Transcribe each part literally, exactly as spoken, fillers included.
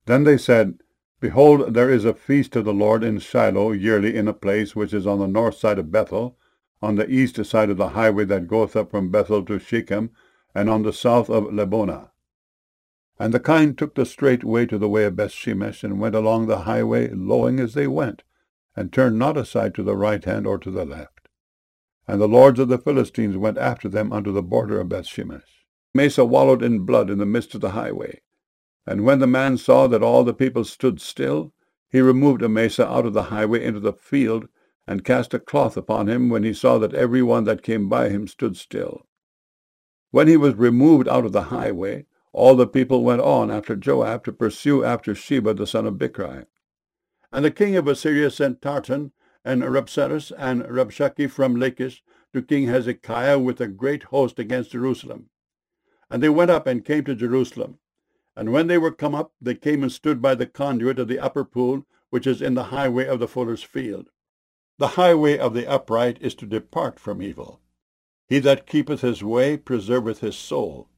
Then they said, Behold, there is a feast of the Lord in Shiloh yearly in a place which is on the north side of Bethel, on the east side of the highway that goeth up from Bethel to Shechem, and on the south of Lebonah. And the kine took the straight way to the way of Bethshemesh, and went along the highway, lowing as they went, and turned not aside to the right hand or to the left. And the lords of the Philistines went after them unto the border of Bethshemesh. Mesa wallowed in blood in the midst of the highway. And when the man saw that all the people stood still, he removed Amasa out of the highway into the field, and cast a cloth upon him, when he saw that every one that came by him stood still. When he was removed out of the highway, all the people went on after Joab to pursue after Sheba the son of Bichri. And the king of Assyria sent Tartan and Rabsaris and Rabshakeh from Lachish to King Hezekiah with a great host against Jerusalem. And they went up and came to Jerusalem. And when they were come up, they came and stood by the conduit of the upper pool, which is in the highway of the fuller's field. The highway of the upright is to depart from evil. He that keepeth his way preserveth his soul.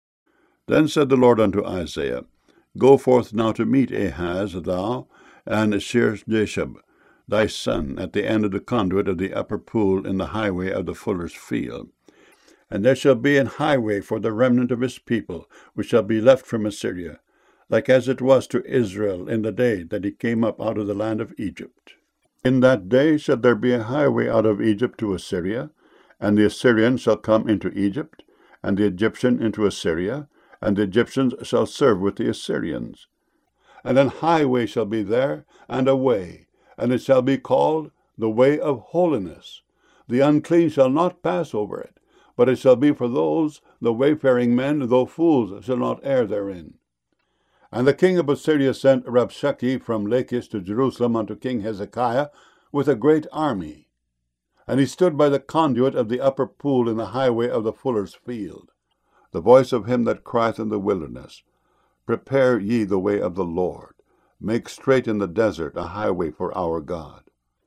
Then said the Lord unto Isaiah, Go forth now to meet Ahaz, thou, and Shear-jashub, thy son, at the end of the conduit of the upper pool in the highway of the fuller's field. And there shall be an highway for the remnant of his people, which shall be left from Assyria, like as it was to Israel in the day that he came up out of the land of Egypt. In that day shall there be a highway out of Egypt to Assyria, and the Assyrian shall come into Egypt, and the Egyptian into Assyria, and the Egyptians shall serve with the Assyrians. And an highway shall be there, and a way, and it shall be called the way of holiness. The unclean shall not pass over it, but it shall be for those, the wayfaring men, though fools, shall not err therein. And the king of Assyria sent Rabshakeh from Lachish to Jerusalem unto King Hezekiah with a great army. And he stood by the conduit of the upper pool in the highway of the fuller's field. The voice of him that crieth in the wilderness, Prepare ye the way of the Lord, make straight in the desert a highway for our God.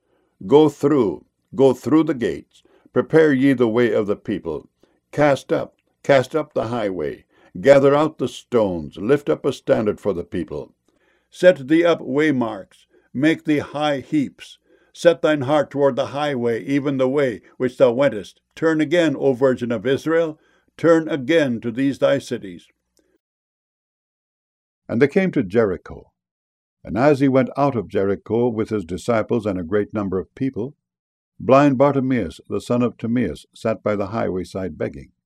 Go through, go through the gates, prepare ye the way of the people. Cast up, cast up the highway, gather out the stones, lift up a standard for the people. Set thee up waymarks, make thee high heaps. Set thine heart toward the highway, even the way which thou wentest. Turn again, O Virgin of Israel, turn again to these thy cities. And they came to Jericho. And as he went out of Jericho with his disciples and a great number of people, blind Bartimaeus, the son of Timaeus, sat by the highway side begging.